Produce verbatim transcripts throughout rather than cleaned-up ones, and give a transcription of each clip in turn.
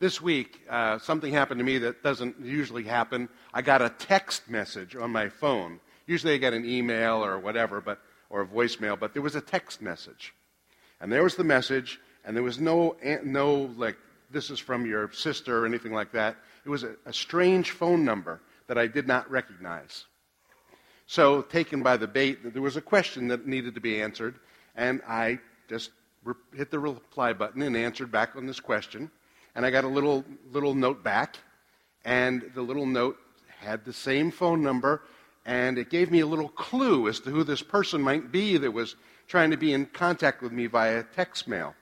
This week, uh, something happened to me that doesn't usually happen. I got a text message on my phone. Usually I get an email or whatever, but or a voicemail, but there was a text message. And there was the message, and there was no, no like, this is from your sister or anything like that. It was a, a strange phone number that I did not recognize. So, taken by the bait, there was a question that needed to be answered, and I just re- hit the reply button and answered back on this question. And I got a little little note back, and the little note had the same phone number, and it gave me a little clue as to who this person might be that was trying to be in contact with me via text mail.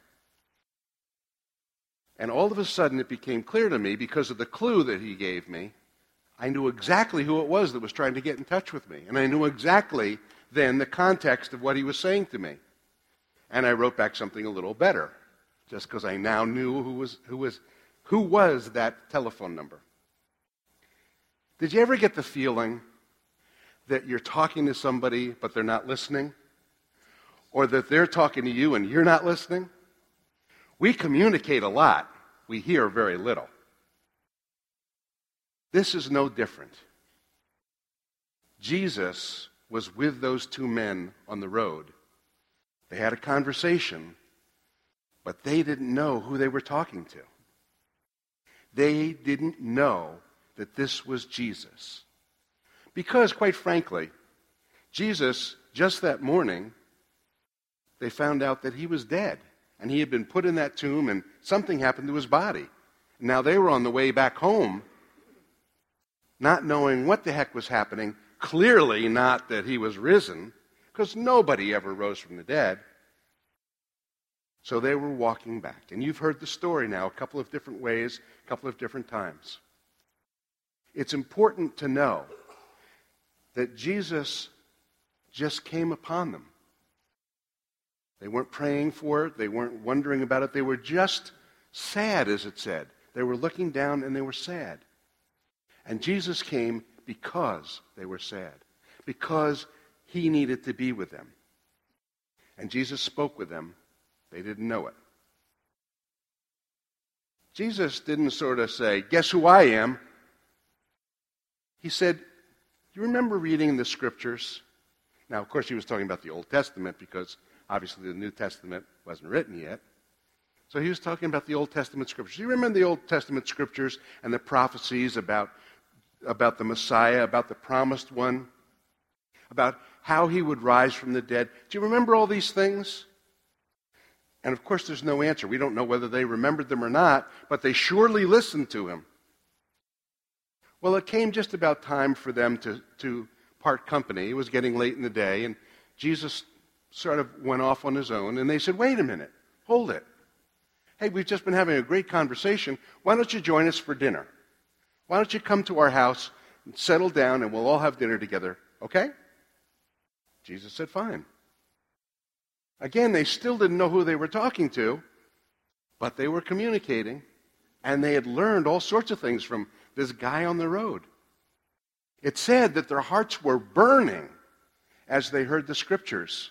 And all of a sudden it became clear to me, because of the clue that he gave me, I knew exactly who it was that was trying to get in touch with me. And I knew exactly then the context of what he was saying to me. And I wrote back something a little better, just because I now knew who was who was who was that telephone number. Did you ever get the feeling that you're talking to somebody but they're not listening? Or that they're talking to you and you're not listening? We communicate a lot. We hear very little. This is no different. Jesus was with those two men on the road. They had a conversation, but they didn't know who they were talking to. They didn't know that this was Jesus. Because, quite frankly, Jesus, just that morning, they found out that he was dead. And he had been put in that tomb, and something happened to his body. Now they were on the way back home, not knowing what the heck was happening. Clearly not that he was risen, because nobody ever rose from the dead. So they were walking back. And you've heard the story now a couple of different ways, a couple of different times. It's important to know that Jesus just came upon them. They weren't praying for it. They weren't wondering about it. They were just sad, as it said. They were looking down and they were sad. And Jesus came because they were sad, because he needed to be with them. And Jesus spoke with them. They didn't know it. Jesus didn't sort of say, "Guess who I am?" He said, "You remember reading the scriptures?" Now, of course, he was talking about the Old Testament, because obviously the New Testament wasn't written yet. So he was talking about the Old Testament scriptures. You remember the Old Testament scriptures and the prophecies about, about the Messiah, about the promised one, about how he would rise from the dead? Do you remember all these things? And of course there's no answer. We don't know whether they remembered them or not, but they surely listened to him. Well, it came just about time for them to, to part company. It was getting late in the day, and Jesus sort of went off on his own, and they said, "Wait a minute, hold it. Hey, we've just been having a great conversation. Why don't you join us for dinner? Why don't you come to our house and settle down, and we'll all have dinner together, okay?" Jesus said, "Fine." Again, they still didn't know who they were talking to, but they were communicating, and they had learned all sorts of things from this guy on the road. It said that their hearts were burning as they heard the scriptures.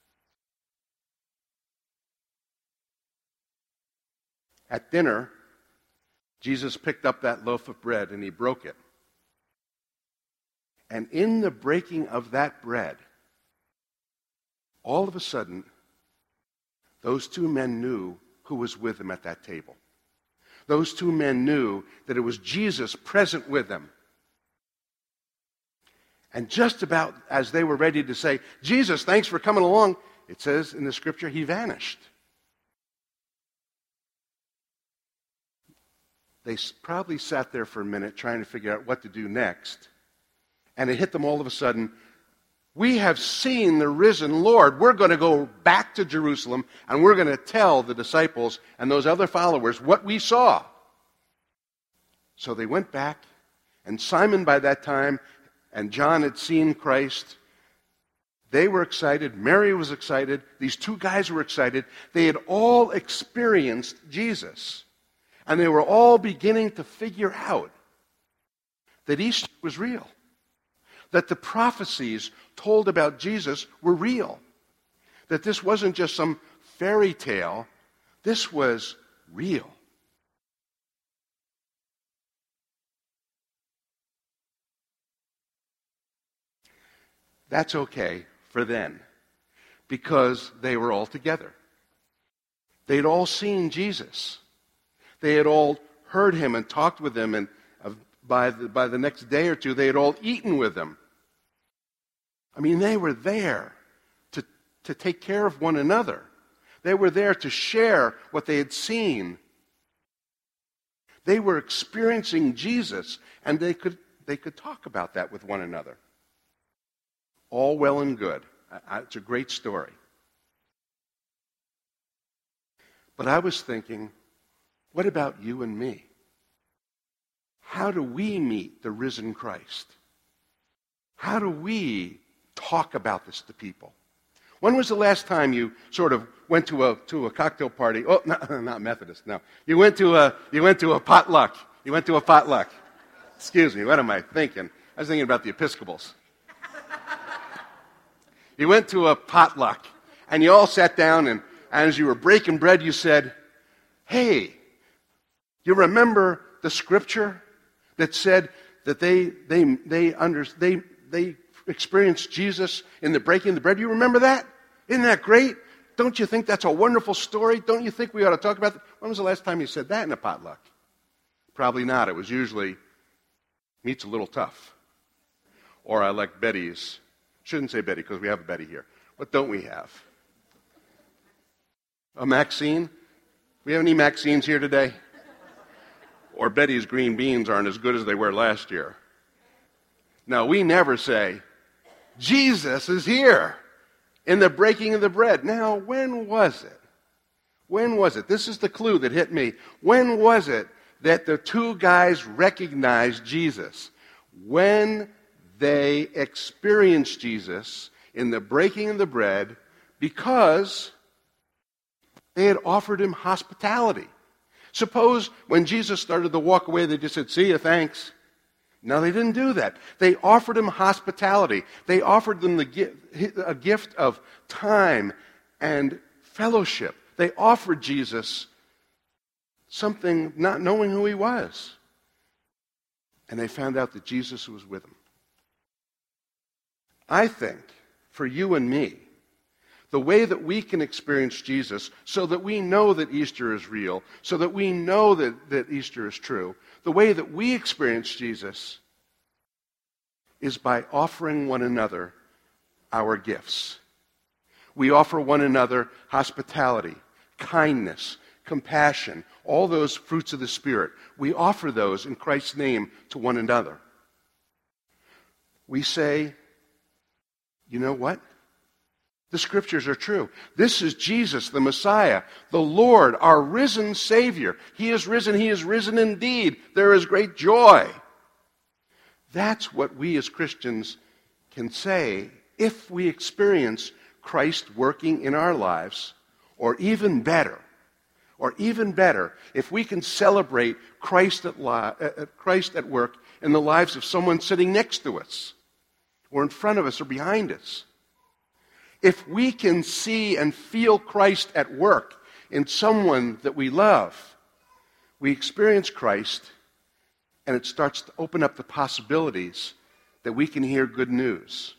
At dinner, Jesus picked up that loaf of bread and he broke it. And in the breaking of that bread, all of a sudden, those two men knew who was with them at that table. Those two men knew that it was Jesus present with them. And just about as they were ready to say, "Jesus, thanks for coming along," it says in the scripture, he vanished. They probably sat there for a minute trying to figure out what to do next. And it hit them all of a sudden, "We have seen the risen Lord. We're going to go back to Jerusalem, and we're going to tell the disciples and those other followers what we saw." So they went back, and Simon by that time, and John had seen Christ. They were excited. Mary was excited. These two guys were excited. They had all experienced Jesus. And they were all beginning to figure out that Easter was real. That the prophecies told about Jesus were real. That this wasn't just some fairy tale. This was real. That's okay for then, because they were all together. They'd all seen Jesus. They had all heard him and talked with him, and uh, by the, by the next day or two, they had all eaten with him. I mean, they were there to, to take care of one another. They were there to share what they had seen. They were experiencing Jesus, and they could, they could talk about that with one another. All well and good. I, I, it's a great story. But I was thinking, what about you and me? How do we meet the risen Christ? How do we talk about this to people? When was the last time you sort of went to a to a cocktail party? Oh, not, not Methodist, no. You went to a you went to a potluck. You went to a potluck. Excuse me, what am I thinking? I was thinking about the Episcopals. You went to a potluck, and you all sat down, and, and as you were breaking bread, you said, "Hey, you remember the scripture that said that they they they under they they experienced Jesus in the breaking of the bread? You remember that? Isn't that great? Don't you think that's a wonderful story? Don't you think we ought to talk about that?" When was the last time you said that in a potluck? Probably not. It was usually, "Meat's a little tough." Or I like Betty's. Shouldn't say Betty because we have a Betty here. What don't we have? A Maxine? We have any Maxines here today? Or Betty's green beans aren't as good as they were last year. No, we never say, "Jesus is here in the breaking of the bread." Now, when was it? When was it? This is the clue that hit me. When was it that the two guys recognized Jesus? When they experienced Jesus in the breaking of the bread because they had offered him hospitality. Suppose when Jesus started to walk away, they just said, "See you, thanks." No, they didn't do that. They offered him hospitality. They offered them the gift, a gift of time and fellowship. They offered Jesus something not knowing who he was. And they found out that Jesus was with them. I think, for you and me, the way that we can experience Jesus so that we know that Easter is real, so that we know that, that Easter is true, the way that we experience Jesus is by offering one another our gifts. We offer one another hospitality, kindness, compassion, all those fruits of the Spirit. We offer those in Christ's name to one another. We say, "You know what? The scriptures are true. This is Jesus, the Messiah, the Lord, our risen Savior. He is risen. He is risen indeed. There is great joy." That's what we as Christians can say if we experience Christ working in our lives, or even better, or even better, if we can celebrate Christ at, li- Christ at work in the lives of someone sitting next to us, or in front of us, or behind us. If we can see and feel Christ at work in someone that we love, we experience Christ, and it starts to open up the possibilities that we can hear good news.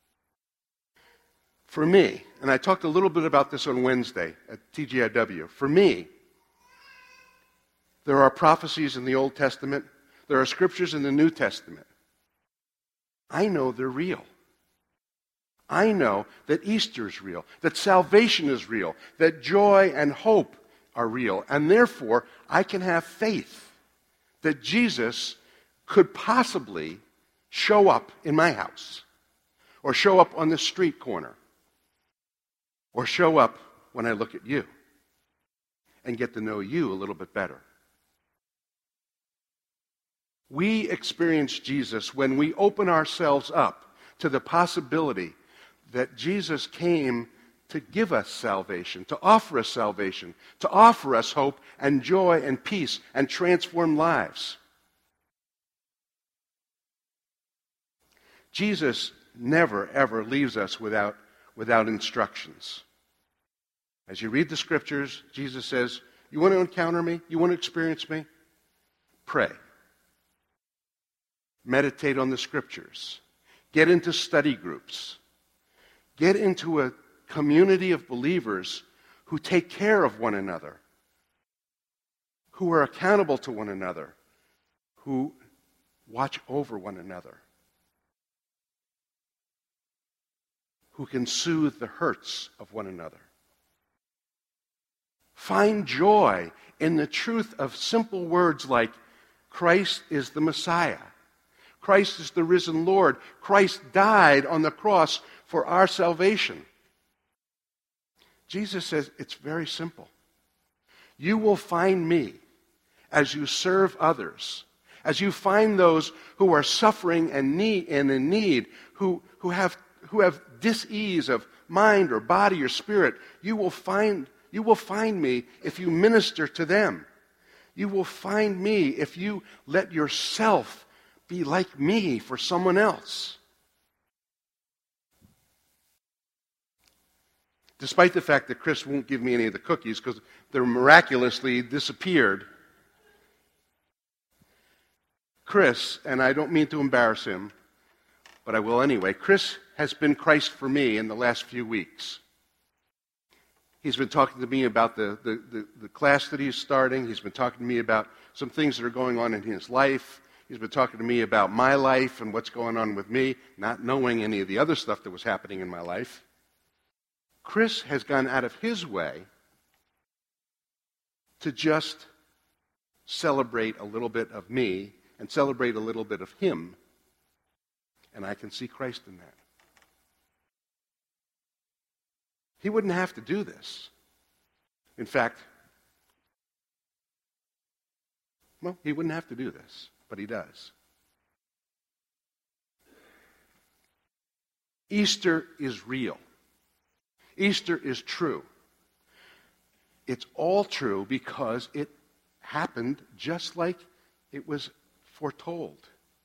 For me, and I talked a little bit about this on Wednesday at T G I W, for me, there are prophecies in the Old Testament, there are scriptures in the New Testament. I know they're real. I know that Easter is real, that salvation is real, that joy and hope are real, and therefore I can have faith that Jesus could possibly show up in my house, or show up on the street corner, or show up when I look at you and get to know you a little bit better. We experience Jesus when we open ourselves up to the possibility that Jesus came to give us salvation, to offer us salvation, to offer us hope and joy and peace and transform lives. Jesus never, ever leaves us without, without instructions. As you read the scriptures, Jesus says, "You want to encounter me? You want to experience me? Pray. Meditate on the scriptures. Get into study groups. Get into a community of believers who take care of one another, who are accountable to one another, who watch over one another, who can soothe the hurts of one another. Find joy in the truth of simple words like, Christ is the Messiah. Christ is the risen Lord. Christ died on the cross for our salvation. Jesus says it's very simple. You will find me as you serve others, as you find those who are suffering and need and in need, who, who have who have dis-ease of mind or body or spirit. You will find you will find me if you minister to them. You will find me if you let yourself be like me for someone else. Despite the fact that Chris won't give me any of the cookies because they're miraculously disappeared, Chris, and I don't mean to embarrass him, but I will anyway, Chris has been Christ for me in the last few weeks. He's been talking to me about the, the, the, the class that he's starting. He's been talking to me about some things that are going on in his life. He's been talking to me about my life and what's going on with me, not knowing any of the other stuff that was happening in my life. Chris has gone out of his way to just celebrate a little bit of me and celebrate a little bit of him. And I can see Christ in that. He wouldn't have to do this. In fact, well, he wouldn't have to do this, but he does. Easter is real. Easter is true. It's all true because it happened just like it was foretold.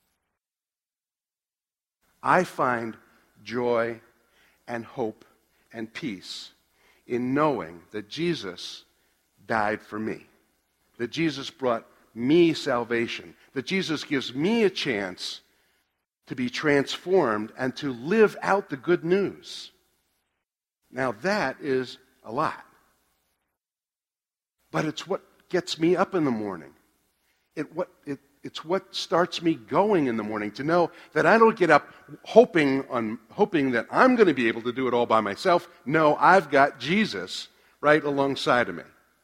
I find joy and hope and peace in knowing that Jesus died for me, that Jesus brought me salvation, that Jesus gives me a chance to be transformed and to live out the good news. Now that is a lot. But it's what gets me up in the morning. It, what, it, it's what starts me going in the morning, to know that I don't get up hoping, on, hoping that I'm going to be able to do it all by myself. No, I've got Jesus right alongside of me.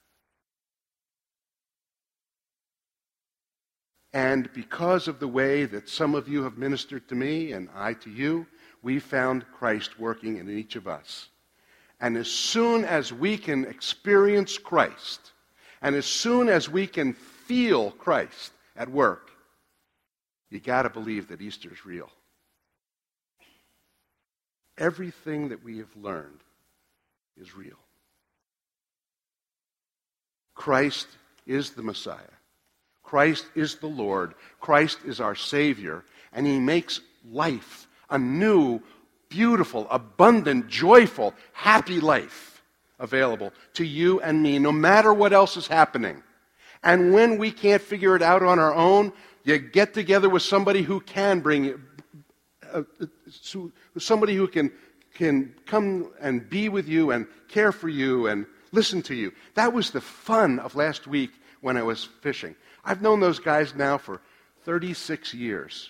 And because of the way that some of you have ministered to me and I to you, we found Christ working in each of us. And as soon as we can experience Christ, and as soon as we can feel Christ at work, you got to believe that Easter is real. Everything that we have learned is real. Christ is the Messiah. Christ is the Lord. Christ is our Savior. And He makes life a new, beautiful, abundant, joyful, happy life available to you and me, no matter what else is happening. And when we can't figure it out on our own, you get together with somebody who can bring you, uh, somebody who can, can come and be with you and care for you and listen to you. That was the fun of last week when I was fishing. I've known those guys now for thirty-six years.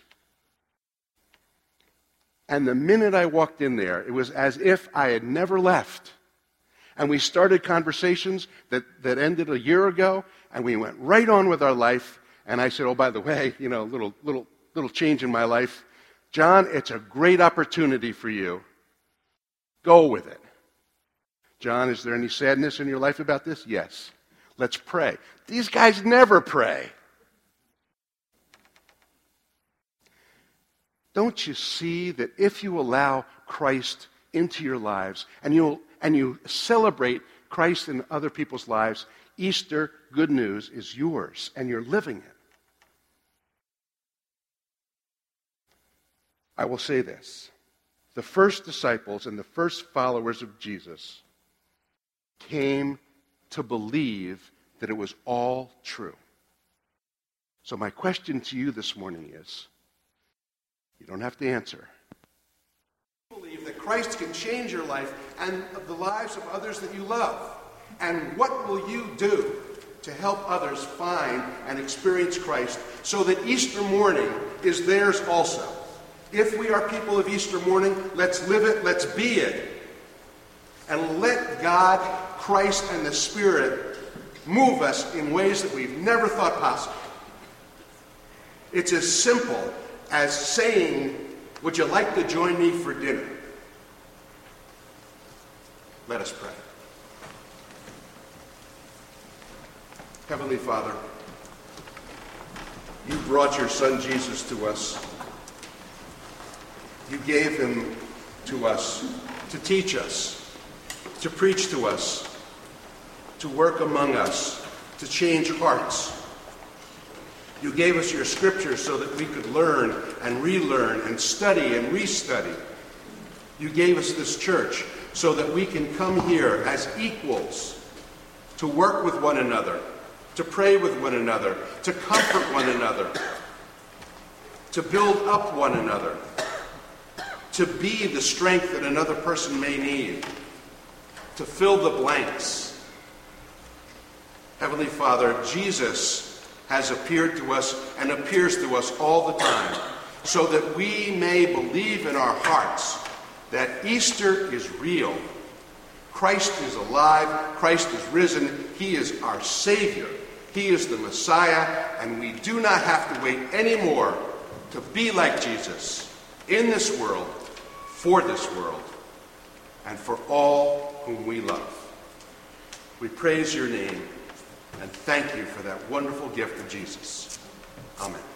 And the minute I walked in there, it was as if I had never left. And we started conversations that, that ended a year ago, and we went right on with our life. And I said, oh, by the way, you know, little little little change in my life. John, it's a great opportunity for you. Go with it. John, is there any sadness in your life about this? Yes. Let's pray. These guys never pray. Don't you see that if you allow Christ into your lives and you and you celebrate Christ in other people's lives, Easter good news is yours and you're living it. I will say this. The first disciples and the first followers of Jesus came to believe that it was all true. So my question to you this morning is, you don't have to answer. Believe that Christ can change your life and the lives of others that you love. And what will you do to help others find and experience Christ so that Easter morning is theirs also? If we are people of Easter morning, let's live it, let's be it. And let God, Christ, and the Spirit move us in ways that we've never thought possible. It's as simple as saying, would you like to join me for dinner? Let us pray. Heavenly Father, you brought your Son Jesus to us. You gave him to us to teach us, to preach to us, to work among us, to change hearts. You gave us your scriptures so that we could learn and relearn and study and restudy. You gave us this church so that we can come here as equals to work with one another, to pray with one another, to comfort one another, to build up one another, to be the strength that another person may need, to fill the blanks. Heavenly Father, Jesus has appeared to us and appears to us all the time so that we may believe in our hearts that Easter is real. Christ is alive. Christ is risen. He is our Savior. He is the Messiah, and we do not have to wait anymore to be like Jesus in this world, for this world, and for all whom we love. We praise your name and thank you for that wonderful gift of Jesus. Amen.